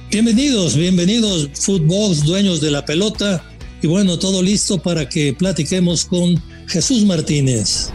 Bienvenidos, Footbox, dueños de la pelota. Y bueno, todo listo para que platiquemos con Jesús Martínez.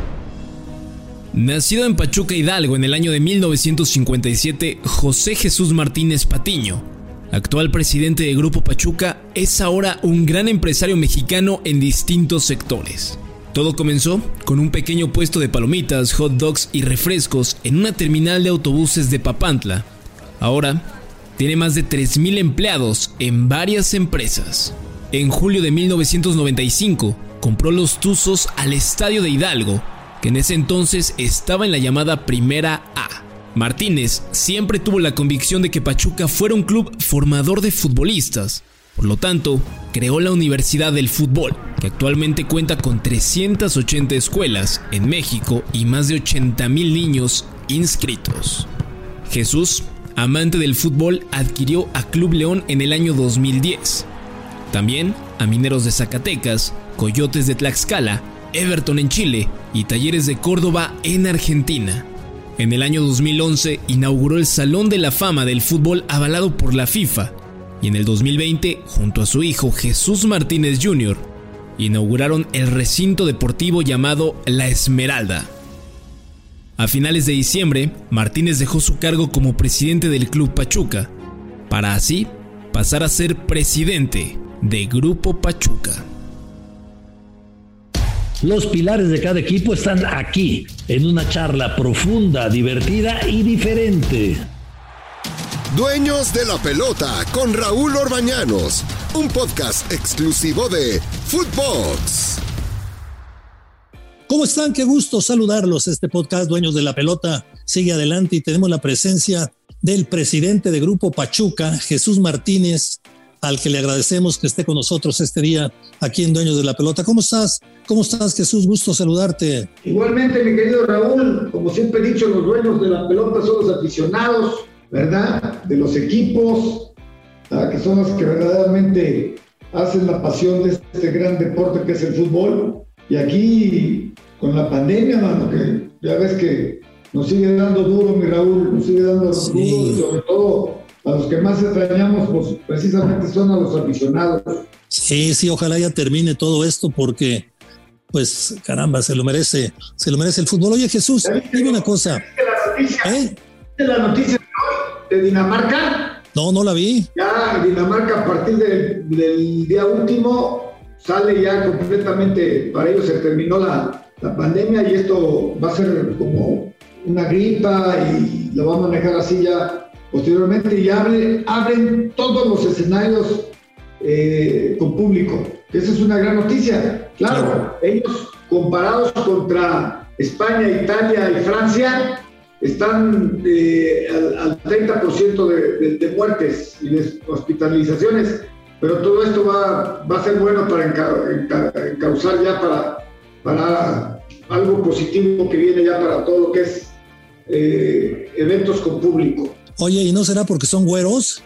Nacido en Pachuca, Hidalgo, en el año de 1957, José Jesús Martínez Patiño, actual presidente de Grupo Pachuca, es ahora un gran empresario mexicano en distintos sectores. Todo comenzó con un pequeño puesto de palomitas, hot dogs y refrescos en una terminal de autobuses de Papantla. Ahora tiene más de 3,000 empleados en varias empresas. En julio de 1995 compró los Tuzos al Estadio de Hidalgo, que en ese entonces estaba en la llamada Primera A. Martínez siempre tuvo la convicción de que Pachuca fuera un club formador de futbolistas. Por lo tanto, creó la Universidad del Fútbol, que actualmente cuenta con 380 escuelas en México y más de 80,000 niños inscritos. Jesús, amante del fútbol, adquirió a Club León en el año 2010. También a Mineros de Zacatecas, Coyotes de Tlaxcala, Everton en Chile y Talleres de Córdoba en Argentina. En el año 2011 inauguró el Salón de la Fama del Fútbol avalado por la FIFA, y en el 2020, junto a su hijo Jesús Martínez Jr., inauguraron el recinto deportivo llamado La Esmeralda. A finales de diciembre, Martínez dejó su cargo como presidente del Club Pachuca, para así pasar a ser presidente de Grupo Pachuca. Los pilares de cada equipo están aquí, en una charla profunda, divertida y diferente. Dueños de la pelota con Raúl Orbañanos, un podcast exclusivo de Footbox. ¿Cómo están? Qué gusto saludarlos. Este podcast, Dueños de la Pelota, sigue adelante y tenemos la presencia del presidente de Grupo Pachuca, Jesús Martínez, al que le agradecemos que esté con nosotros este día aquí en Dueños de la Pelota. ¿Cómo estás? ¿Cómo estás, Jesús? Gusto saludarte. Igualmente, mi querido Raúl, como siempre he dicho, los dueños de la pelota son los aficionados, ¿verdad? De los equipos, que son los que verdaderamente hacen la pasión de este gran deporte que es el fútbol. Y aquí, con la pandemia, mano, que ya ves que nos sigue dando duro, mi Raúl, nos sigue dando duro, y sobre todo a los que más extrañamos, pues precisamente son a los aficionados. Sí, ojalá ya termine todo esto porque, pues, caramba, se lo merece el fútbol. Oye, Jesús, dime una cosa. ¿Viste la noticia de Dinamarca? No la vi. Ya Dinamarca a partir del día último sale ya completamente, para ellos se terminó la pandemia y esto va a ser como una gripa y lo va a manejar así ya posteriormente y abren todos los escenarios con público. Esa es una gran noticia. Claro, ellos comparados contra España, Italia y Francia están al 30% de muertes y de hospitalizaciones, pero todo esto va a ser bueno para encauzar ya para algo positivo que viene ya para todo lo que es eventos con público. Oye, ¿y no será porque son güeros?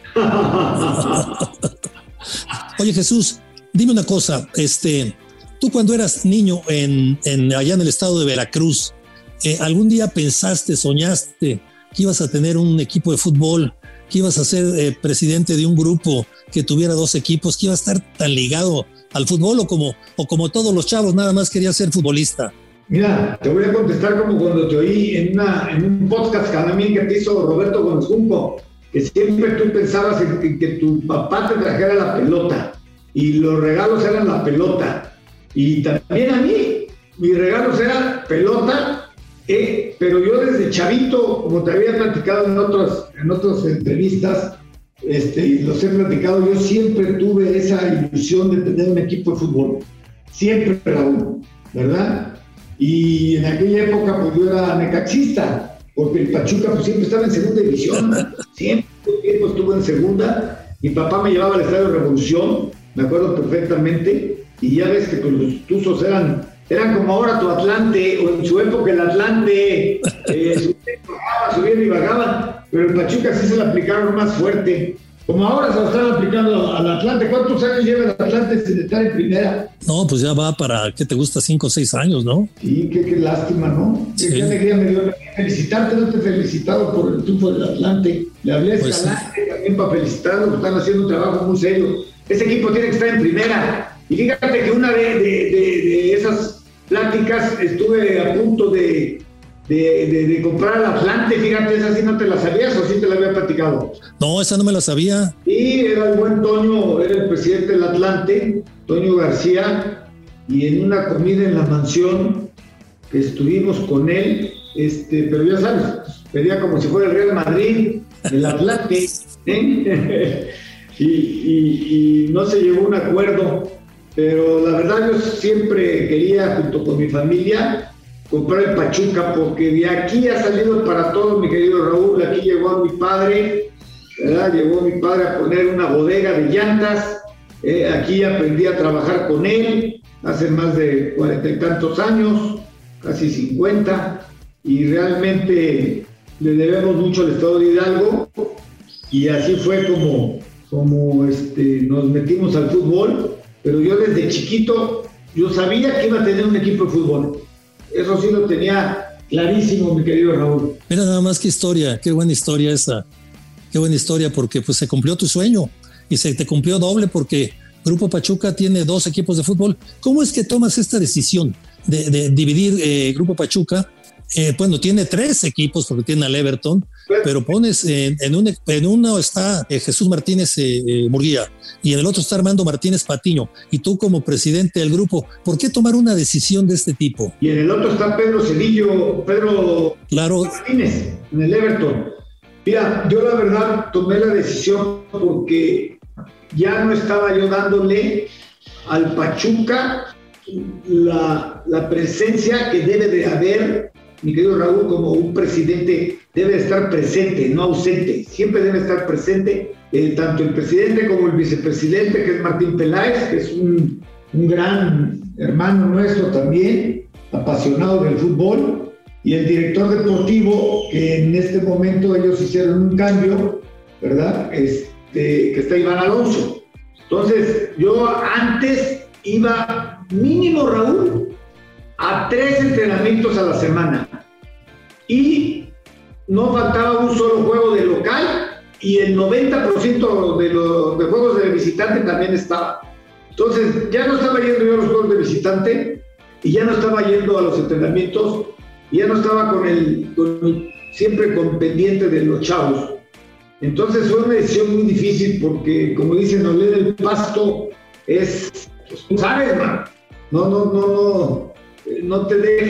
Oye, Jesús, dime una cosa, tú cuando eras niño allá en el estado de Veracruz, ¿algún día pensaste, soñaste que ibas a tener un equipo de fútbol, que ibas a ser presidente de un grupo que tuviera 2 equipos, que iba a estar tan ligado al fútbol o como todos los chavos nada más quería ser futbolista? Mira, te voy a contestar como cuando te oí en un podcast también que te hizo Roberto Gómez Junco, que siempre tú pensabas en que tu papá te trajera la pelota y los regalos eran la pelota. Y también a mí, mis regalos eran pelota, pero yo desde chavito, como te había platicado en otras entrevistas, y los he platicado, yo siempre tuve esa ilusión de tener un equipo de fútbol. Siempre, Raúl, ¿verdad? Y en aquella época pues yo era necaxista, porque el Pachuca pues siempre estaba en segunda división, siempre estuvo en segunda. Mi papá me llevaba al Estadio Revolución, me acuerdo perfectamente, y ya ves que pues, los Tuzos eran como ahora tu Atlante, o en su época el Atlante, subían y bajaban, pero el Pachuca sí se la aplicaron más fuerte. Como ahora se lo están aplicando al Atlante. ¿Cuántos años lleva el Atlante sin estar en primera? No, pues ya va para, ¿qué te gusta? 5 o 6 años, ¿no? Sí, qué lástima, ¿no? Sí. Qué alegría me dio felicitarte, no te he felicitado por el triunfo del Atlante. Le hablé a Escalante, también para felicitarlos, están haciendo un trabajo muy serio. Ese equipo tiene que estar en primera. Y fíjate que una de esas pláticas estuve a punto de comprar al Atlante. Fíjate, esa sí no te la sabías o sí te la había platicado. No, esa no me la sabía. Y era el buen Toño, era el presidente del Atlante, Toño García, y en una comida en la mansión que estuvimos con él, pero ya sabes, pedía como si fuera el Real Madrid, el Atlante, y no se llegó a un acuerdo, pero la verdad yo siempre quería, junto con mi familia, comprar el Pachuca, porque de aquí ha salido para todos, mi querido Raúl. Aquí llegó mi padre, ¿verdad? Llegó mi padre a poner una bodega de llantas, aquí aprendí a trabajar con él, hace más de 40 y tantos años, casi 50, y realmente le debemos mucho al estado de Hidalgo, y así fue como nos metimos al fútbol. Pero yo desde chiquito, yo sabía que iba a tener un equipo de fútbol. Eso sí lo tenía clarísimo, mi querido Raúl. Mira nada más qué historia, qué buena historia esa. Qué buena historia, porque pues se cumplió tu sueño y se te cumplió doble, porque Grupo Pachuca tiene 2 equipos de fútbol. ¿Cómo es que tomas esta decisión de dividir Grupo Pachuca? Bueno, tiene 3 equipos porque tiene al Everton, pero pones en uno está Jesús Martínez Murguía y en el otro está Armando Martínez Patiño, y tú como presidente del grupo, ¿por qué tomar una decisión de este tipo? Y en el otro está Pedro claro. Martínez, en el Everton. Mira, yo la verdad tomé la decisión porque ya no estaba yo dándole al Pachuca la presencia que debe de haber. Mi querido Raúl, como un presidente debe estar presente, no ausente, siempre debe estar presente, tanto el presidente como el vicepresidente, que es Martín Peláez, que es un gran hermano nuestro también, apasionado del fútbol, y el director deportivo, que en este momento ellos hicieron un cambio, ¿verdad? Que está Iván Alonso. Entonces, yo antes iba mínimo, Raúl, a 3 entrenamientos a la semana, y no faltaba un solo juego de local, y el 90% de juegos de visitante también estaba. Entonces ya no estaba yendo yo a los juegos de visitante, y ya no estaba yendo a los entrenamientos, y ya no estaba siempre con pendiente de los chavos. Entonces fue una decisión muy difícil, porque como dicen, oler el pasto es, pues, tú sabes, man, no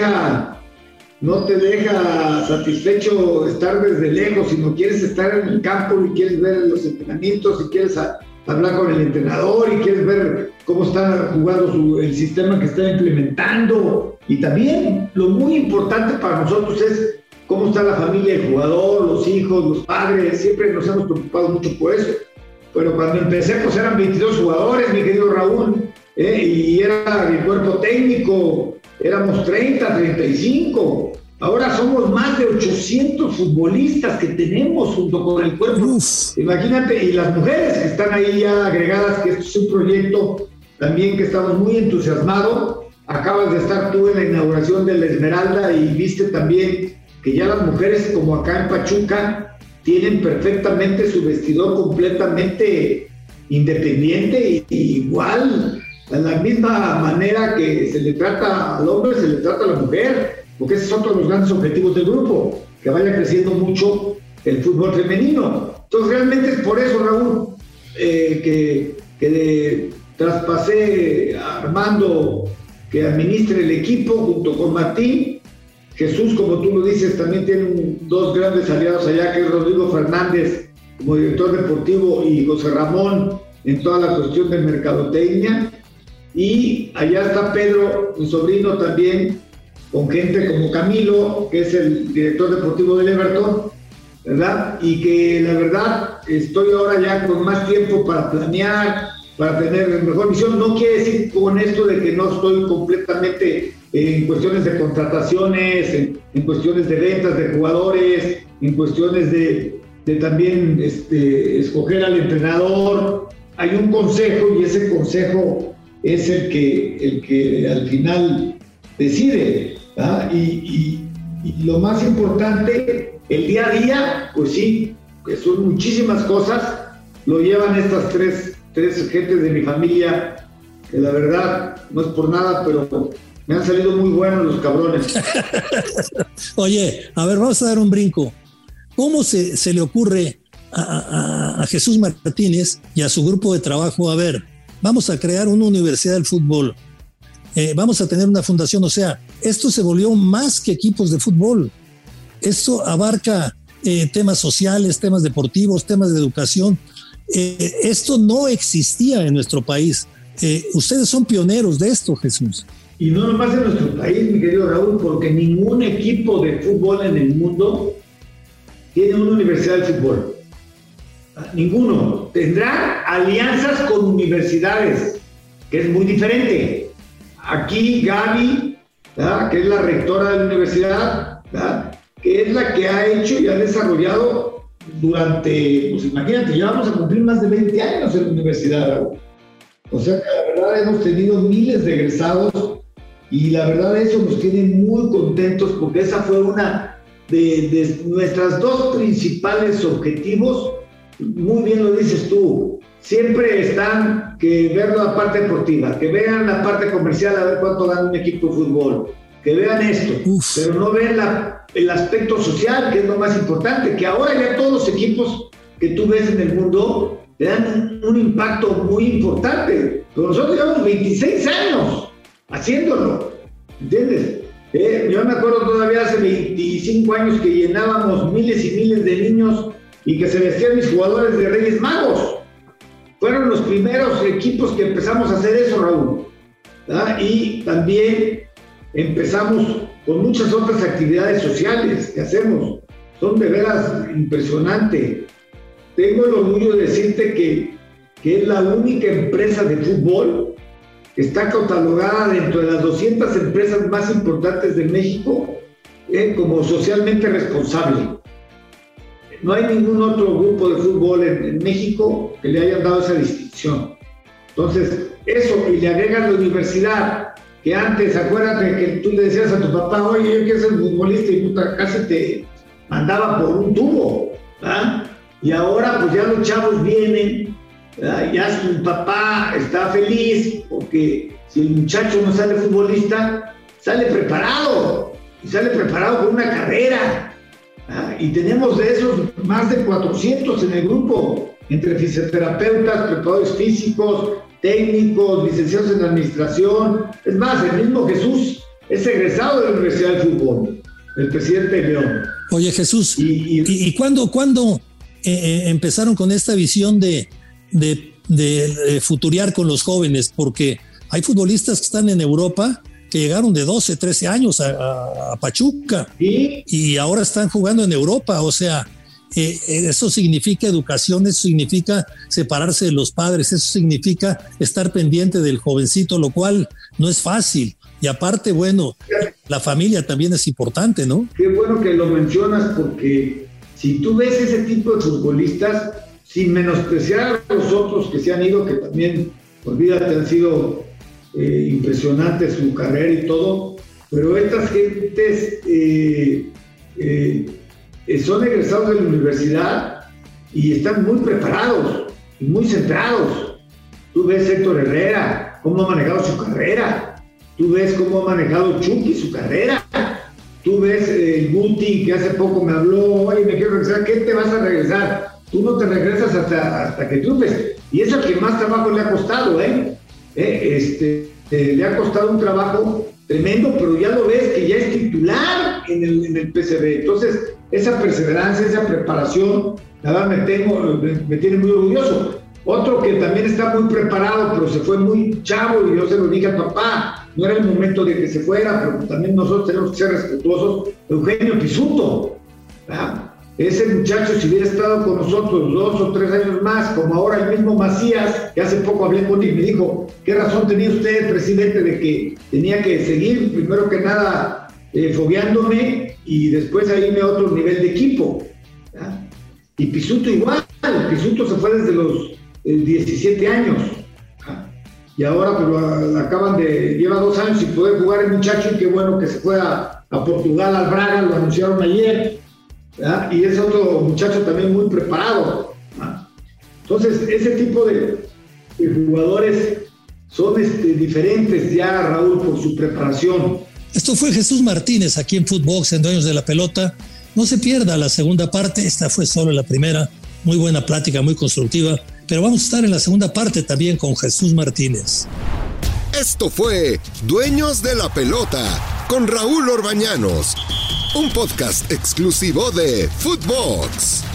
te deja satisfecho estar desde lejos, sino quieres estar en el campo y quieres ver los entrenamientos y quieres hablar con el entrenador y quieres ver cómo está jugando el sistema que está implementando. Y también lo muy importante para nosotros es cómo está la familia del jugador, los hijos, los padres. Siempre nos hemos preocupado mucho por eso. Pero cuando empecé, pues eran 22 jugadores, mi querido Raúl, y era el cuerpo técnico, éramos 30, 35. Ahora somos más de 800 futbolistas que tenemos junto con el cuerpo. Imagínate, y las mujeres que están ahí ya agregadas, que esto es un proyecto también que estamos muy entusiasmados. Acabas de estar tú en la inauguración de la Esmeralda y viste también que ya las mujeres, como acá en Pachuca, tienen perfectamente su vestidor completamente independiente, y igual, de la misma manera que se le trata al hombre, se le trata a la mujer, porque ese es otro de los grandes objetivos del grupo, que vaya creciendo mucho el fútbol femenino. Entonces realmente es por eso, Raúl, que traspasé a Armando que administre el equipo junto con Martín. Jesús, como tú lo dices, también tiene 2 grandes aliados allá, que es Rodrigo Fernández como director deportivo y José Ramón en toda la cuestión de mercadotecnia. Y allá está Pedro, mi sobrino, también, con gente como Camilo, que es el director deportivo del Everton, ¿verdad? Y que la verdad estoy ahora ya con más tiempo para planear, para tener mejor visión. No quiere decir con esto de que no estoy completamente en cuestiones de contrataciones, en cuestiones de ventas de jugadores, en cuestiones de también escoger al entrenador. Hay un consejo, y ese consejo es el que al final decide, ¿verdad? Y lo más importante, el día a día, pues sí, que son muchísimas cosas, lo llevan estas tres gentes de mi familia, que la verdad no es por nada, pero me han salido muy buenos los cabrones. Oye, a ver, vamos a dar un brinco. ¿Cómo se le ocurre a Jesús Martínez y a su grupo de trabajo? A ver, vamos a crear una universidad del fútbol, vamos a tener una fundación. O sea, esto se volvió más que equipos de fútbol. Esto abarca temas sociales, temas deportivos, temas de educación. Esto no existía en nuestro país. Ustedes son pioneros de esto, Jesús. Y no nomás en nuestro país, mi querido Raúl, porque ningún equipo de fútbol en el mundo tiene una universidad de fútbol. Ninguno. Tendrá alianzas con universidades, que es muy diferente. Aquí Gaby, ¿verdad?, que es la rectora de la universidad, ¿verdad?, que es la que ha hecho y ha desarrollado durante, pues imagínate, ya vamos a cumplir más de 20 años en la universidad, Raúl. O sea que la verdad hemos tenido miles de egresados y la verdad eso nos tiene muy contentos porque esa fue una de nuestras dos principales objetivos. Muy bien lo dices tú, siempre están que ver la parte deportiva, que vean la parte comercial a ver cuánto gana un equipo de fútbol, que vean esto, pero no ven el aspecto social, que es lo más importante, que ahora ya todos los equipos que tú ves en el mundo le dan un impacto muy importante, pero nosotros llevamos 26 años haciéndolo, ¿entiendes? Yo me acuerdo todavía hace 25 años que llenábamos miles y miles de niños y que se vestían mis jugadores de Reyes Magos. Fueron los primeros equipos que empezamos a hacer eso, Raúl, ¿verdad? Y también empezamos con muchas otras actividades sociales que hacemos. Son de veras impresionantes. Tengo el orgullo de decirte que es la única empresa de fútbol que está catalogada dentro de las 200 empresas más importantes de México como socialmente responsable. No hay ningún otro grupo de fútbol en México que le hayan dado esa distinción. Entonces, eso, y le agregan la universidad, que antes, acuérdate que tú le decías a tu papá, oye, yo quiero ser futbolista, y puta, casi te mandaba por un tubo, ¿verdad? Y ahora pues ya los chavos vienen, ¿verdad? Ya su papá está feliz, porque si el muchacho no sale futbolista, sale preparado, y sale preparado con una carrera. Y tenemos de esos más de 400 en el grupo, entre fisioterapeutas, preparadores físicos, técnicos, licenciados en administración. Es más, el mismo Jesús es egresado de la Universidad de Fútbol, el presidente de León. Oye, Jesús, ¿y cuándo empezaron con esta visión de futurear con los jóvenes? Porque hay futbolistas que están en Europa que llegaron de 12, 13 años a Pachuca, ¿sí?, y ahora están jugando en Europa. O sea, eso significa educación, eso significa separarse de los padres, eso significa estar pendiente del jovencito, lo cual no es fácil. Y aparte, bueno, la familia también es importante, ¿no? Qué bueno que lo mencionas, porque si tú ves ese tipo de futbolistas, sin menospreciar a los otros que se han ido, que también, olvídate, han sido impresionante su carrera y todo, pero estas gentes son egresados de la universidad y están muy preparados y muy centrados. Tú ves Héctor Herrera, cómo ha manejado su carrera, tú ves cómo ha manejado Chucky su carrera, tú ves el Guti, que hace poco me habló, oye, me quiero regresar. ¿Qué te vas a regresar? Tú no te regresas hasta que triunfes, y es el que más trabajo le ha costado, le ha costado un trabajo tremendo, pero ya lo ves que ya es titular en el PSV. Entonces, esa perseverancia, esa preparación, la verdad me tiene muy orgulloso. Otro que también está muy preparado, pero se fue muy chavo, y yo se lo dije al papá, no era el momento de que se fuera, pero también nosotros tenemos que ser respetuosos. Eugenio Pisuto, ¿verdad? Ese muchacho, si hubiera estado con nosotros 2 o 3 años más, como ahora el mismo Macías, que hace poco hablé con él y me dijo, ¿qué razón tenía usted, presidente, de que tenía que seguir, primero que nada, fogueándome, y después a irme a otro nivel de equipo? ¿Verdad? Y Pisuto igual, Pisuto se fue desde los 17 años, ¿verdad? Y ahora pues lleva 2 años sin poder jugar el muchacho, y qué bueno que se fue a Portugal, al Braga, lo anunciaron ayer, ¿verdad? Y es otro muchacho también muy preparado, ¿verdad? Entonces, ese tipo de jugadores son diferentes ya, Raúl, por su preparación. Esto fue Jesús Martínez aquí en Footbox, en Dueños de la Pelota. No se pierda la segunda parte, esta fue solo la primera. Muy buena plática, muy constructiva. Pero vamos a estar en la segunda parte también con Jesús Martínez. Esto fue Dueños de la Pelota con Raúl Orbañanos, un podcast exclusivo de Footbox.